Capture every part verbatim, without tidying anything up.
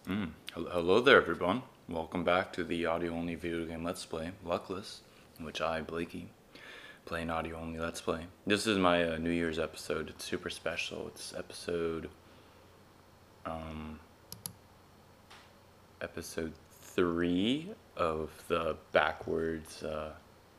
Mm. Hello there, everyone. Welcome back to the audio-only video game Let's Play, Luckless, in which I, Blakey, play an audio-only Let's Play. This is my uh, New Year's episode. It's super special. It's episode, um, episode three of the backwards, uh,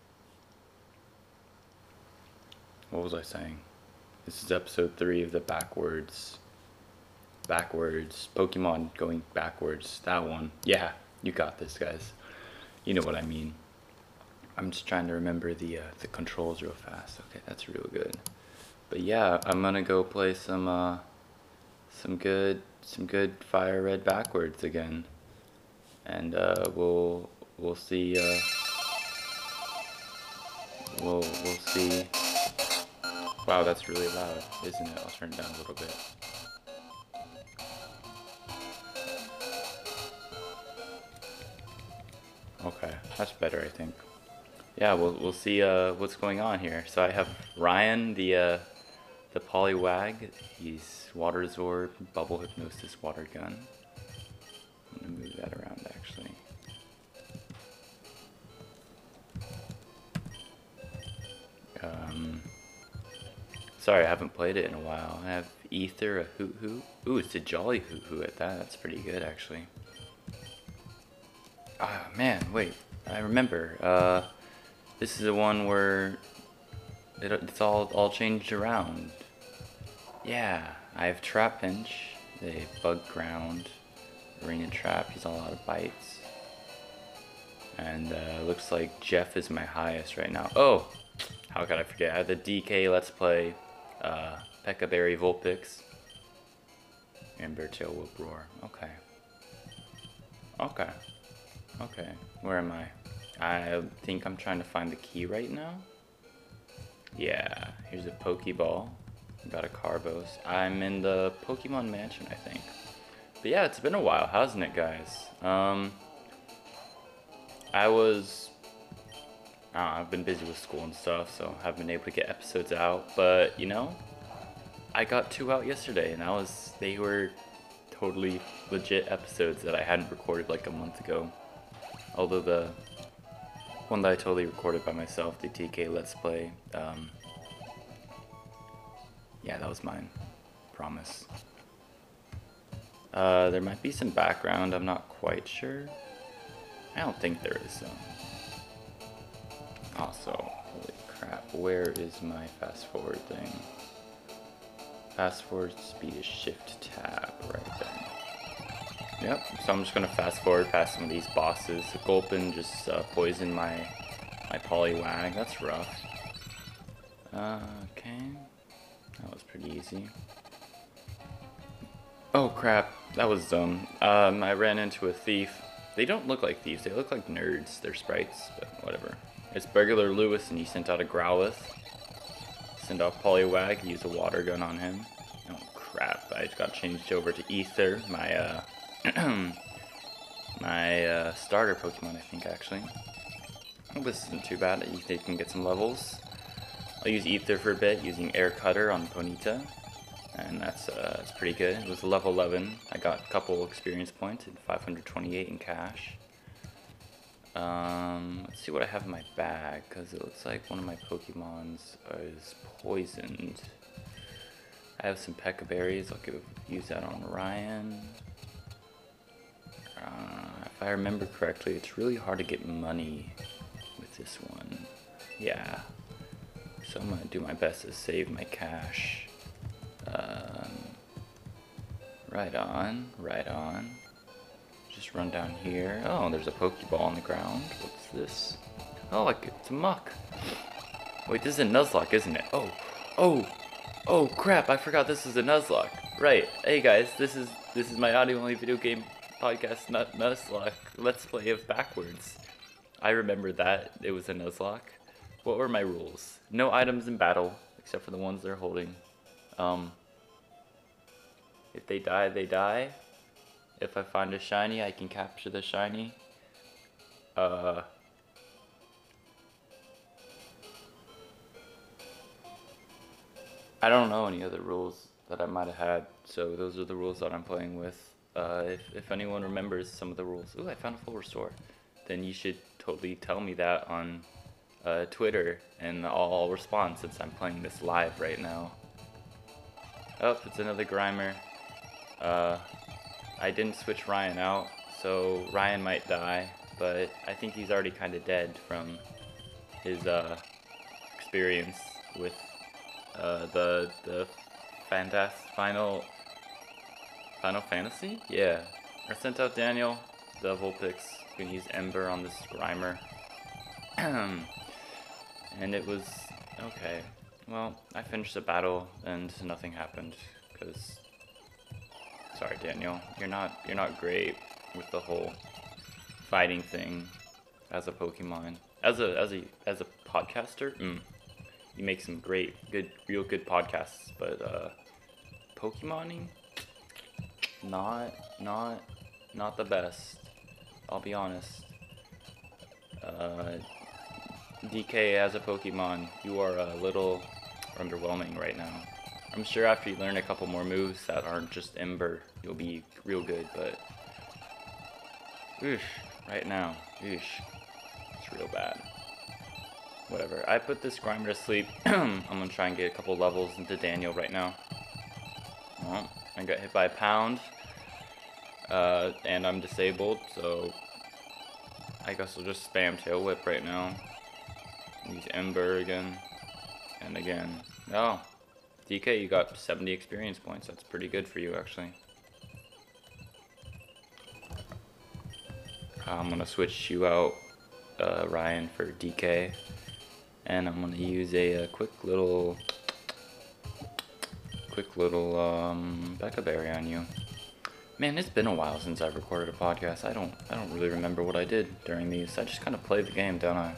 what was I saying? This is episode three of the backwards, backwards, Pokemon going backwards, that one. Yeah, you got this, guys. You know what I mean. I'm just trying to remember the uh, the controls real fast. Okay, that's real good. But yeah, I'm gonna go play some uh, some good some good Fire Red backwards again, and uh, we'll we'll see uh, we'll we'll see. Wow, that's really loud, isn't it? I'll turn it down a little bit. Okay, that's better, I think. Yeah, we'll we'll see uh, what's going on here. So I have Ryan, the uh, the Poliwag. He's Water Zorb, Bubble Hypnosis, Water Gun. I'm gonna move that around actually. Um, sorry, I haven't played it in a while. I have Ether, a Hoot Hoot. Ooh, it's a Jolly Hoot Hoot at that. That's pretty good actually. Ah, man, wait. I remember. Uh, this is the one where it, it's all all changed around. Yeah, I have Trapinch, the Bug Ground, Arena Trap. He's all out of bites. And uh, looks like Jeff is my highest right now. Oh, how could I forget? I have the D K Let's Play, uh, P.E.K.K.A Berry Vulpix, and Bertail Whoop Roar. Okay. Okay. Okay, where am I? I think I'm trying to find the key right now. Yeah, here's a Pokeball. Got a Carbos. I'm in the Pokemon Mansion, I think. But yeah, it's been a while, hasn't it, guys? Um, I was... I don't know, I've been busy with school and stuff, so I haven't been able to get episodes out. But, you know, I got two out yesterday, and I was... They were totally legit episodes that I hadn't recorded like a month ago. Although the one that I totally recorded by myself, the T K Let's Play, um, yeah, that was mine. Promise. Uh, there might be some background, I'm not quite sure. I don't think there is, though. Also, holy crap, where is my fast forward thing? Fast forward speed is shift tab right there. Yep, so I'm just gonna fast forward past some of these bosses. Gulpin just uh, poisoned my my Poliwag. That's rough. Uh, okay, that was pretty easy. Oh crap, that was dumb. Um, I ran into a thief. They don't look like thieves. They look like nerds. They're sprites, but whatever. It's Burglar Lewis, and he sent out a Growlithe. Send off Poliwag. Use a water gun on him. Oh crap! I just got changed over to Ether. My uh. my uh, starter Pokemon, I think, actually. Oh, this isn't too bad. Ether can get some levels. I'll use Ether for a bit, using Air Cutter on Ponyta, and that's uh, that's pretty good. It was level eleven. I got a couple experience points and five hundred twenty-eight in cash. Um, let's see what I have in my bag, because it looks like one of my Pokemons is poisoned. I have some P.E.K.K.A berries. I'll give, use that on Ryan. Uh, if I remember correctly, it's really hard to get money with this one. Yeah. So I'm going to do my best to save my cash. Um, right on, right on. Just run down here. Oh, there's a Pokeball on the ground. What's this? Oh, like it's a muck. Wait, this is a Nuzlocke, isn't it? Oh, oh, oh crap, I forgot this is a Nuzlocke. Right, hey guys, this is, this is my audio-only video game podcast, not Nuzlocke. Let's play it backwards. I remember that it was a Nuzlocke. What were my rules? No items in battle, except for the ones they're holding. Um, if they die, they die. If I find a shiny, I can capture the shiny. Uh, I don't know any other rules that I might have had, so those are the rules that I'm playing with. Uh, if, if anyone remembers some of the rules, ooh, I found a full restore, then you should totally tell me that on uh, Twitter, and I'll, I'll respond since I'm playing this live right now. Oh, it's another Grimer. Uh, I didn't switch Ryan out, so Ryan might die, but I think he's already kind of dead from his uh, experience with uh, the the Fantas Final Final Fantasy? Yeah. I sent out Daniel, the Vulpix. You can use Ember on this Grimer. And it was okay. Well, I finished the battle and nothing happened because sorry, Daniel, you're not you're not great with the whole fighting thing as a Pokemon. As a as a as a podcaster, mm, you make some great, good, real good podcasts. But uh, Pokemoning, not not not the best. I'll be honest. Uh, D K as a Pokemon, you are a little underwhelming right now. I'm sure after you learn a couple more moves that aren't just Ember, you'll be real good, but oosh, right now, oosh, it's real bad. Whatever, I put this Grimer to sleep. I'm gonna try and get a couple levels into Daniel right now. Well, I got hit by a pound, uh, and I'm disabled, so I guess I'll just spam Tail Whip right now. Use Ember again, and again. Oh, D K, you got seventy experience points. That's pretty good for you, actually. I'm gonna switch you out, uh, Ryan, for D K, and I'm gonna use a, a quick little, quick little um, Becca Berry on you. Man, it's been a while since I've recorded a podcast. I don't, I don't really remember what I did during these. I just kind of play the game, don't I?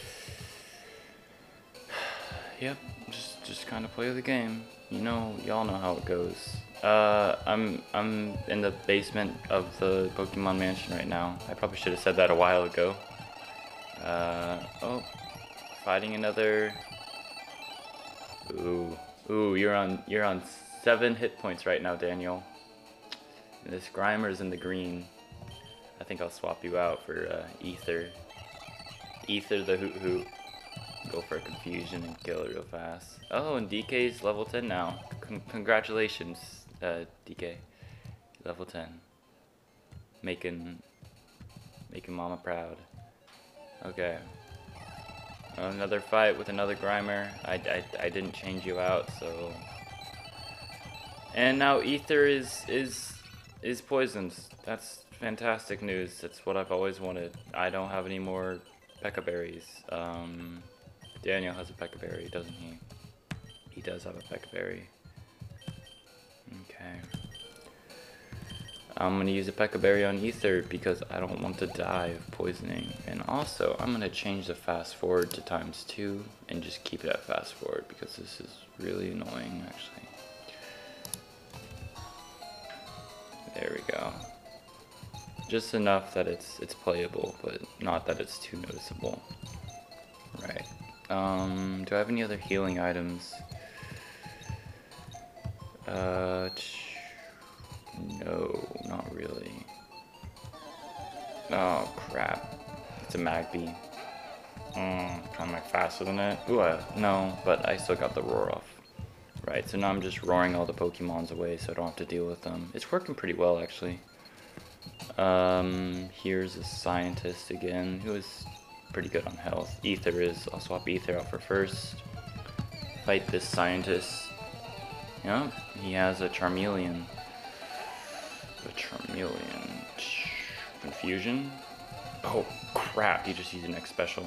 Yep, just just kind of play the game. You know, y'all know how it goes. Uh, I'm I'm in the basement of the Pokemon Mansion right now. I probably should have said that a while ago. Uh, oh, fighting another. Ooh, ooh, you're on you're on seven hit points right now, Daniel. And this Grimer's in the green. I think I'll swap you out for uh, Ether. Ether the Hoot Hoot. Go for a confusion and kill it real fast. Oh, and D K's level ten now. Con congratulations, uh, D K. Level ten. Making, making Mama proud. Okay. Another fight with another Grimer. I, I, I didn't change you out, so. And now Ether is is is poisoned. That's fantastic news. That's what I've always wanted. I don't have any more P.E.K.K.A berries. Um. Daniel has a P.E.K.K.A berry, doesn't he? He does have a P.E.K.K.A berry. Okay. I'm gonna use a P.E.K.K.A berry on Ether because I don't want to die of poisoning. And also, I'm gonna change the fast forward to times two and just keep it at fast forward because this is really annoying, actually. There we go. Just enough that it's it's playable, but not that it's too noticeable. Right. Um, do I have any other healing items? Uh, no, not really. Oh, crap. It's a Magby. Mm, kind of like faster than it. Ooh, I, no, but I still got the roar off. Right, so now I'm just roaring all the Pokemons away so I don't have to deal with them. It's working pretty well, actually. Um, here's a scientist again, who is pretty good on health. Ether is, I'll swap Ether out for first. Fight this scientist. Yeah, he has a Charmeleon. A Charmeleon. Confusion? Oh, crap, he just used an X special.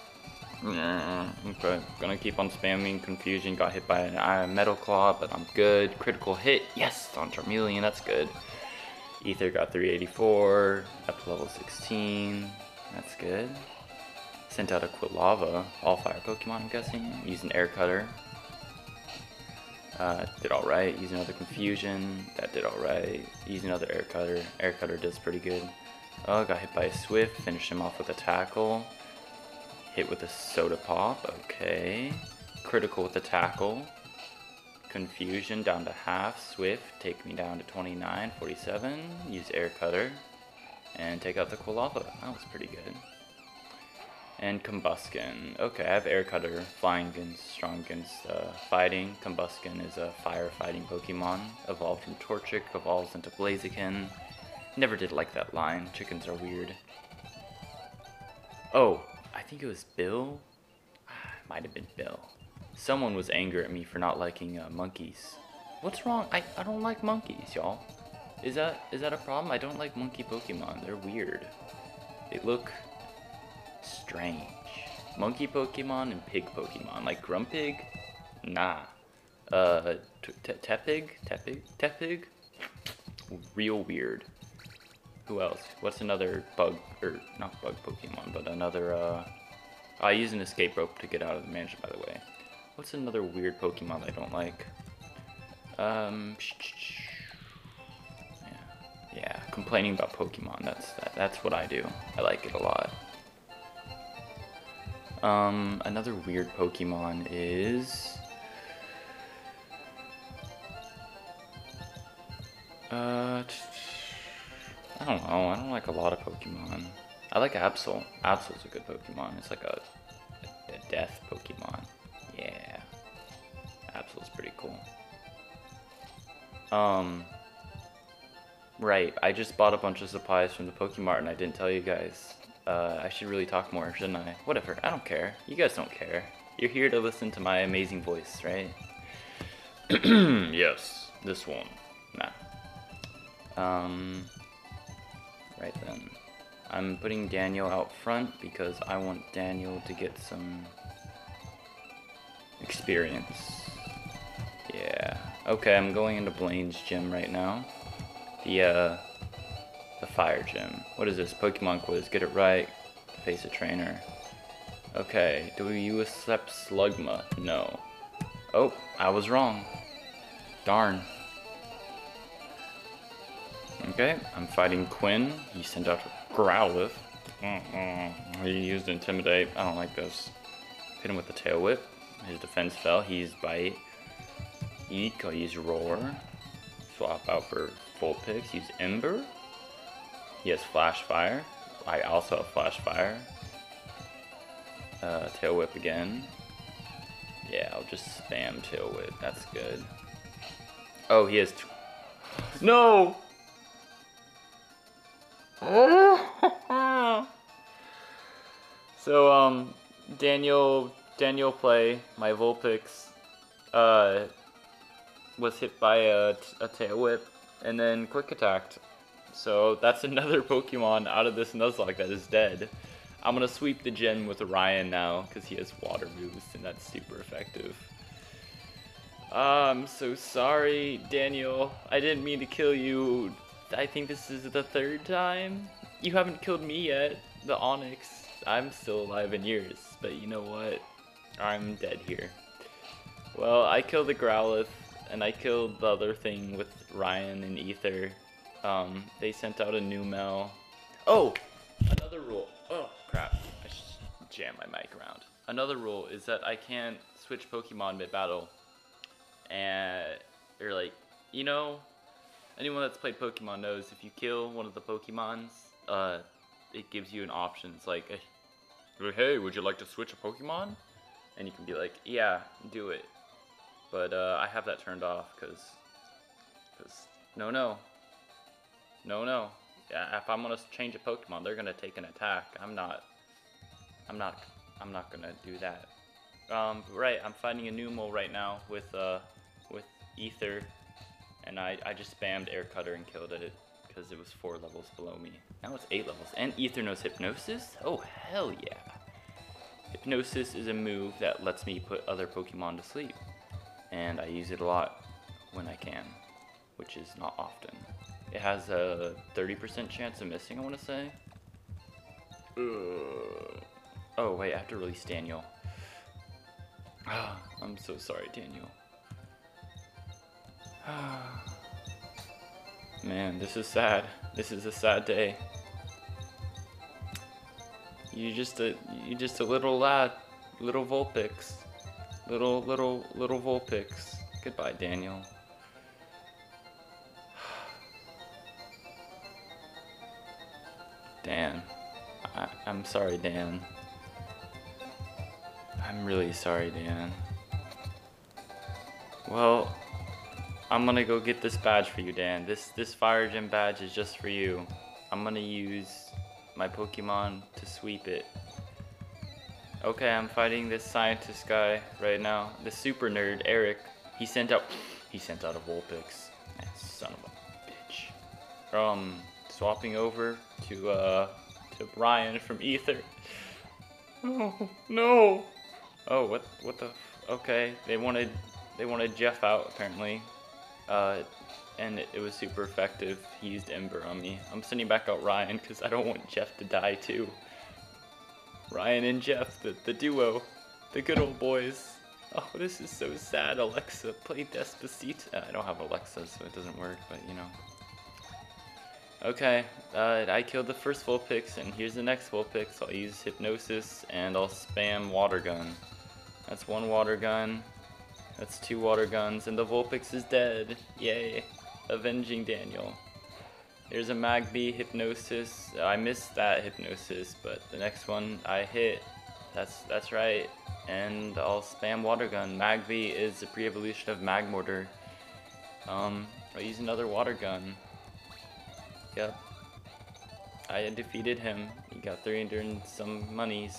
Okay, gonna keep on spamming Confusion. Got hit by an Iron Metal Claw, but I'm good. Critical hit, yes, on Charmeleon, that's good. Ether got three eighty-four, up to level sixteen, that's good. Sent out a Quilava, all fire Pokemon, I'm guessing. Using Air Cutter. Uh, did alright. Use another Confusion, that did alright. Use another Air Cutter, Air Cutter does pretty good. Oh, got hit by a Swift, finished him off with a Tackle. Hit with a Soda Pop, okay. Critical with the Tackle. Confusion down to half. Swift, take me down to twenty-nine, forty-seven. Use Air Cutter. And take out the Quilava. That was pretty good. And Combusken. Okay, I have Air Cutter. Flying against, strong against uh, fighting. Combusken is a fire fighting Pokemon. Evolved from Torchic, evolves into Blaziken. Never did like that line. Chickens are weird. Oh, I think it was Bill? Might have been Bill. Someone was angry at me for not liking uh, monkeys. What's wrong? I, I don't like monkeys, y'all. Is that is that a problem? I don't like monkey Pokemon. They're weird. They look strange. Monkey Pokemon and pig Pokemon. Like Grumpig? Nah. Uh, Tepig? Tepig? Tepig? Real weird. Who else? What's another bug, or not bug Pokemon, but another, uh... I use an escape rope to get out of the mansion, by the way. What's another weird Pokemon I don't like? Um... Yeah, yeah. Complaining about Pokemon, that's, that, that's what I do. I like it a lot. Um, another weird Pokemon is... Uh... I don't know, I don't like a lot of Pokemon. I like Absol. Absol's a good Pokemon. It's like a, a, a death Pokemon. Yeah. Absol's pretty cool. Um, right, I just bought a bunch of supplies from the Pokemart and I didn't tell you guys. Uh, I should really talk more, shouldn't I? Whatever, I don't care. You guys don't care. You're here to listen to my amazing voice, right? Yes, this one. Nah. Um... Right then, I'm putting Daniel out front because I want Daniel to get some experience. Yeah. Okay, I'm going into Blaine's gym right now. The, uh, the fire gym. What is this? Pokemon quiz. Get it right. Face a trainer. Okay, do you accept Slugma? No. Oh, I was wrong. Darn. Okay, I'm fighting Quinn. He sent out a Growlithe. Mm-mm. He used Intimidate. I don't like this. Hit him with the Tail Whip. His defense fell. He used Bite. Eek, I'll use Roar. Swap out for Vulpix. Use Ember. He has Flash Fire. I also have Flash Fire. Uh, Tail Whip again. Yeah, I'll just spam Tail Whip. That's good. Oh, he has... T no! So, um, Daniel, Daniel play, my Vulpix, uh, was hit by a, a Tail Whip, and then Quick Attacked. So, that's another Pokemon out of this Nuzlocke that is dead. I'm gonna sweep the gym with Ryan now, because he has Water moves, and that's super effective. Uh, I'm so sorry, Daniel. I didn't mean to kill you. I think this is the third time. You haven't killed me yet, the Onyx. I'm still alive in yours, but you know what? I'm dead here. Well, I killed the Growlithe, and I killed the other thing with Ryan and Ether. Um, they sent out a new Mel. Oh! Another rule. Oh, crap. I just jammed my mic around. Another rule is that I can't switch Pokemon mid-battle. And, or like, you know... Anyone that's played Pokemon knows if you kill one of the Pokemons, uh, it gives you an option. It's like, hey, would you like to switch a Pokemon? And you can be like, yeah, do it. But uh, I have that turned off because, because, no, no. No, no. Yeah, if I'm going to change a Pokemon, they're going to take an attack. I'm not, I'm not, I'm not going to do that. Um, right, I'm fighting a Numel right now with, uh, with Ether. And I, I just spammed Air Cutter and killed it because it was four levels below me. Now it's eight levels. And Ether knows Hypnosis? Oh, hell yeah. Hypnosis is a move that lets me put other Pokemon to sleep. And I use it a lot when I can, which is not often. It has a thirty percent chance of missing, I want to say. Ugh. Oh, wait, I have to release Daniel. I'm so sorry, Daniel. Man, this is sad. This is a sad day. You just a you just a little lad, little Vulpix, little little little Vulpix. Goodbye, Daniel. Dan. I I'm sorry, Dan. I'm really sorry, Dan. Well, I'm gonna go get this badge for you, Dan. This this fire gym badge is just for you. I'm gonna use my Pokemon to sweep it. Okay, I'm fighting this scientist guy right now. The super nerd, Eric. He sent out he sent out a Vulpix. Man, son of a bitch. Um, swapping over to uh to Ryan from Ether. Oh no. Oh, what what the? Okay, they wanted they wanted Jeff out apparently. Uh, and it, it was super effective. He used Ember on me. I'm sending back out Ryan because I don't want Jeff to die too. Ryan and Jeff, the, the duo, the good old boys. Oh, this is so sad. Alexa, play Despacito. I don't have Alexa, so it doesn't work, but you know. Okay, uh, I killed the first Vulpix, and here's the next Vulpix. I'll use Hypnosis, and I'll spam Water Gun. That's one Water Gun. That's two Water Guns, and the Vulpix is dead. Yay. Avenging Daniel. Here's a Magby Hypnosis. I missed that Hypnosis, but the next one I hit. That's that's right. And I'll spam Water Gun. Magby is a pre-evolution of Magmortar. Um, I'll use another Water Gun. Yep. I defeated him. He got three hundred and some monies.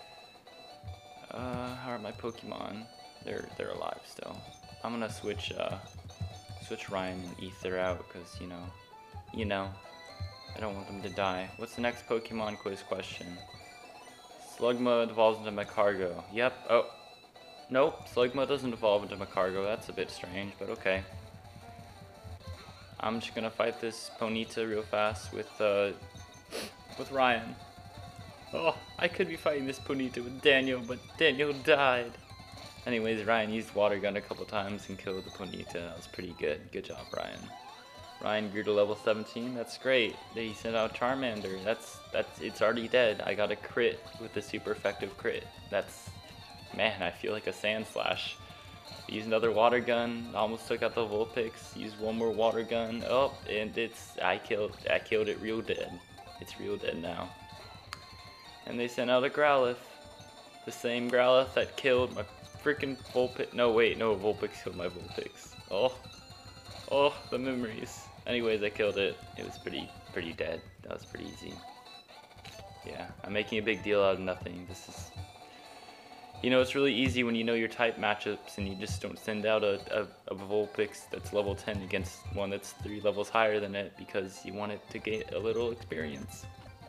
Uh, how are my Pokemon? They're they're alive still. I'm gonna switch uh switch Ryan and Ether out because you know, you know, I don't want them to die. What's the next Pokemon quiz question? Slugma evolves into Magcargo. Yep. Oh, nope. Slugma doesn't evolve into Magcargo. That's a bit strange, but okay. I'm just gonna fight this Ponyta real fast with uh with Ryan. Oh, I could be fighting this Ponyta with Daniel, but Daniel died. Anyways, Ryan used Water Gun a couple times and killed the Ponyta. That was pretty good. Good job, Ryan. Ryan grew to level seventeen. That's great. He sent out Charmander. That's that's it's already dead. I got a crit with the super effective crit. That's man. I feel like a Sand Slash. Use another Water Gun. Almost took out the Vulpix. Use one more Water Gun. Oh, and it's I killed I killed it real dead. It's real dead now. And they sent out a Growlithe. The same Growlithe that killed my freaking Vulpix. No, wait, no, Vulpix killed my Vulpix. Oh, oh, the memories. Anyways, I killed it. It was pretty, pretty dead. That was pretty easy. Yeah, I'm making a big deal out of nothing. This is, you know, it's really easy when you know your type matchups and you just don't send out a, a, a Vulpix that's level ten against one that's three levels higher than it because you want it to get a little experience.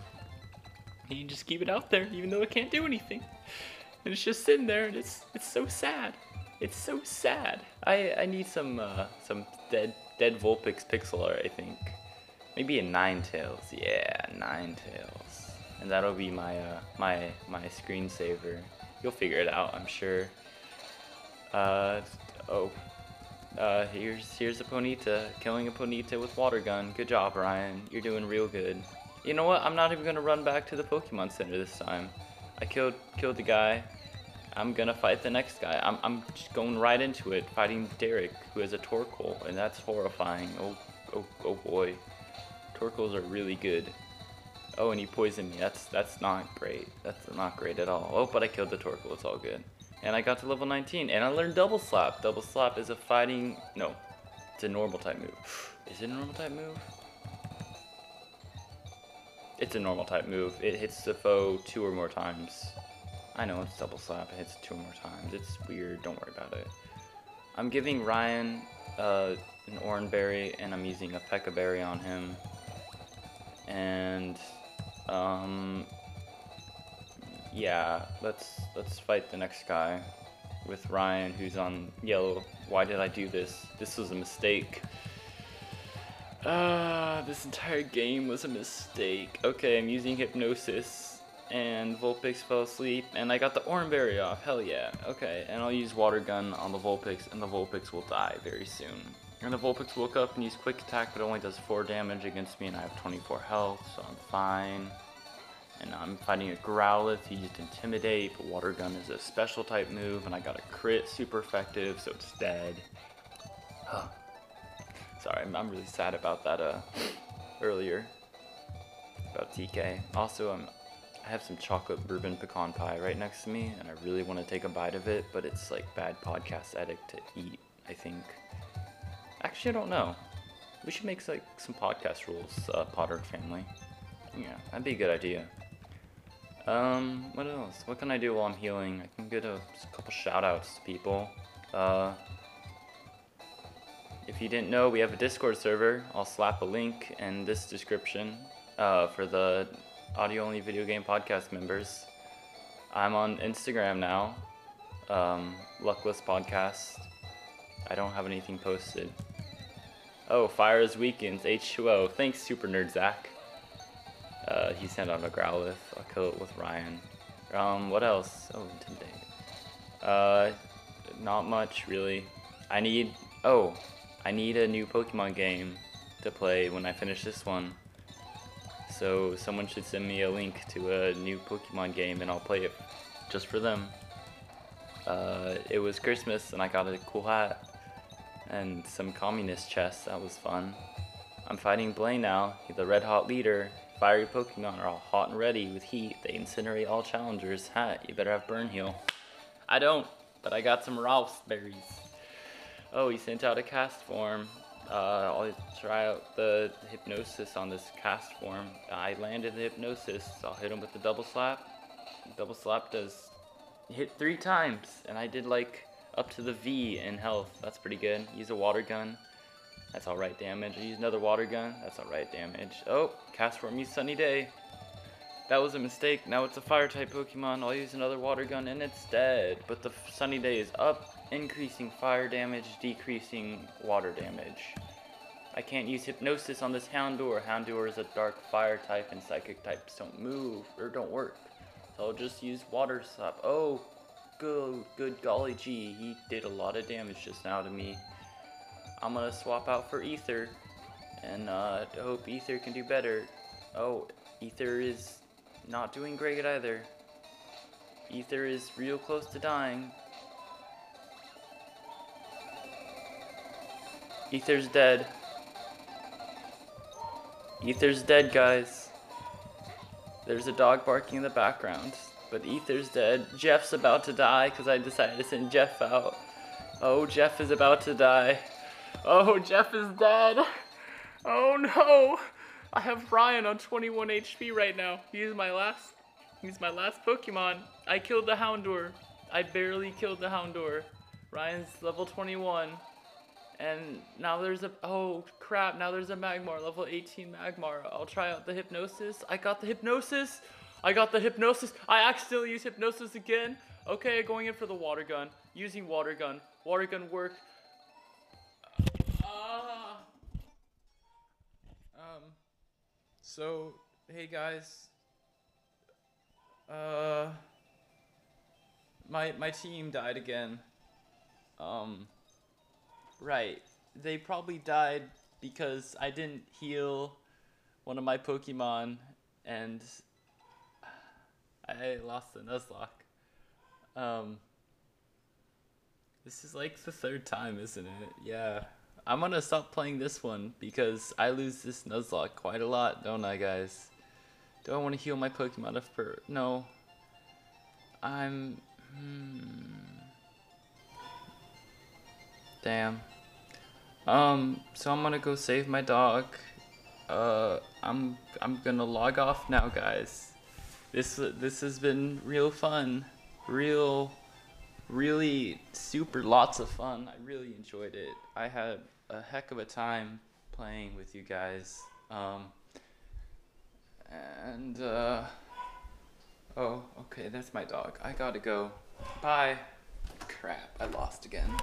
And you just keep it out there even though it can't do anything. And it's just sitting there, and it's it's so sad. It's so sad. I I need some uh, some dead dead Vulpix pixel art. I think maybe a Ninetales. Yeah, Ninetales, and that'll be my uh, my my screensaver. You'll figure it out, I'm sure. Uh oh. Uh, here's here's a Ponyta, killing a Ponyta with Water Gun. Good job, Ryan. You're doing real good. You know what? I'm not even gonna run back to the Pokemon Center this time. I killed killed the guy. I'm gonna fight the next guy. I'm I'm just going right into it, fighting Derek, who has a Torkoal, and that's horrifying. Oh oh oh boy, Torkoals are really good. Oh, and he poisoned me. That's that's not great. That's not great at all. Oh, but I killed the Torkoal. It's all good. And I got to level nineteen, and I learned Double Slap. Double Slap is a fighting. No, it's a normal type move. Is it a normal type move? It's a normal type move. It hits the foe two or more times. I know it's Double Slap. It hits two or more times. It's weird. Don't worry about it. I'm giving Ryan uh, an Oran Berry, and I'm using a Pekka Berry on him. And um, yeah, let's let's fight the next guy with Ryan, who's on yellow. Why did I do this? This was a mistake. Ah, uh, this entire game was a mistake. Okay, I'm using Hypnosis, and Vulpix fell asleep, and I got the Oran Berry off. Hell yeah. Okay, and I'll use Water Gun on the Vulpix, and the Vulpix will die very soon. And the Vulpix woke up and used Quick Attack, but it only does four damage against me, and I have twenty-four health, so I'm fine. And I'm fighting a Growlithe. He used Intimidate, but Water Gun is a special type move, and I got a crit, super effective, so it's dead. Sorry, I'm, I'm really sad about that uh, earlier, about T K. Also, um, I have some chocolate bourbon pecan pie right next to me, and I really want to take a bite of it, but it's like bad podcast etiquette to eat, I think. Actually, I don't know. We should make like some podcast rules, uh, Potter family. Yeah, that'd be a good idea. Um, what else? What can I do while I'm healing? I can get a, a couple shout outs to people. Uh, if you didn't know, we have a Discord server. I'll slap a link in this description uh, for the audio only video game podcast members. I'm on Instagram now, um, Luckless Podcast. I don't have anything posted. Oh, Fire is Weekends, H two O. Thanks, Super Nerd Zach. Uh, he sent out a Growlithe. I'll kill it with Ryan. Um, what else? Oh, Intimidate. Uh, not much, really. I need... Oh, I need a new Pokemon game to play when I finish this one. So someone should send me a link to a new Pokemon game and I'll play it just for them. Uh, it was Christmas and I got a cool hat and some communist chests. That was fun. I'm fighting Blaine now, he's the red hot leader. Fiery Pokemon are all hot and ready with heat. They incinerate all challengers. Ha, you better have Burn Heal. I don't, but I got some Ralph's berries. Oh, he sent out a cast form. Uh, I'll try out the Hypnosis on this cast form. I landed the Hypnosis. So I'll hit him with the double slap. Double slap does hit three times, and I did like up to the V in health. That's pretty good. Use a water gun. That's alright damage. I use another water gun. That's alright damage. Oh, cast form use Sunny Day. That was a mistake. Now it's a fire type Pokemon. I'll use another water gun and it's dead. But the Sunny Day is up, increasing fire damage, decreasing water damage. I can't use Hypnosis on this Houndour. Houndour is a dark fire type and psychic types don't move or don't work. So I'll just use Water Slap. Oh, good, good golly gee. He did a lot of damage just now to me. I'm gonna swap out for Ether and uh, hope Ether can do better. Oh, Ether is not doing great either. Ether is real close to dying. Ether's dead. Ether's dead, guys. There's a dog barking in the background, but Ether's dead. Jeff's about to die because I decided to send Jeff out. Oh, Jeff is about to die. Oh, Jeff is dead. Oh no. I have Ryan on twenty-one H P right now. He's my last he's my last Pokemon. I killed the Houndour. I barely killed the Houndour. Ryan's level twenty-one. And now there's a oh crap, now there's a Magmar, level eighteen Magmar. I'll try out the Hypnosis. I got the Hypnosis. I got the Hypnosis. I accidentally used Hypnosis again. Okay, going in for the water gun. Using water gun. Water gun worked. Uh, um So, hey guys, uh, my, my team died again. Um, right, they probably died because I didn't heal one of my Pokemon and I lost the Nuzlocke. Um, this is like the third time, isn't it? Yeah. I'm gonna stop playing this one because I lose this Nuzlocke quite a lot, don't I, guys? Do I want to heal my Pokemon if per... No. I'm... Hmm... Damn. Um, so I'm gonna go save my dog. Uh, I'm I'm gonna log off now, guys. This this has been real fun. Real... Really super lots of fun. I really enjoyed it. I had a heck of a time playing with you guys. Um, and, uh, oh, okay, that's my dog. I gotta go. Bye. Crap, I lost again.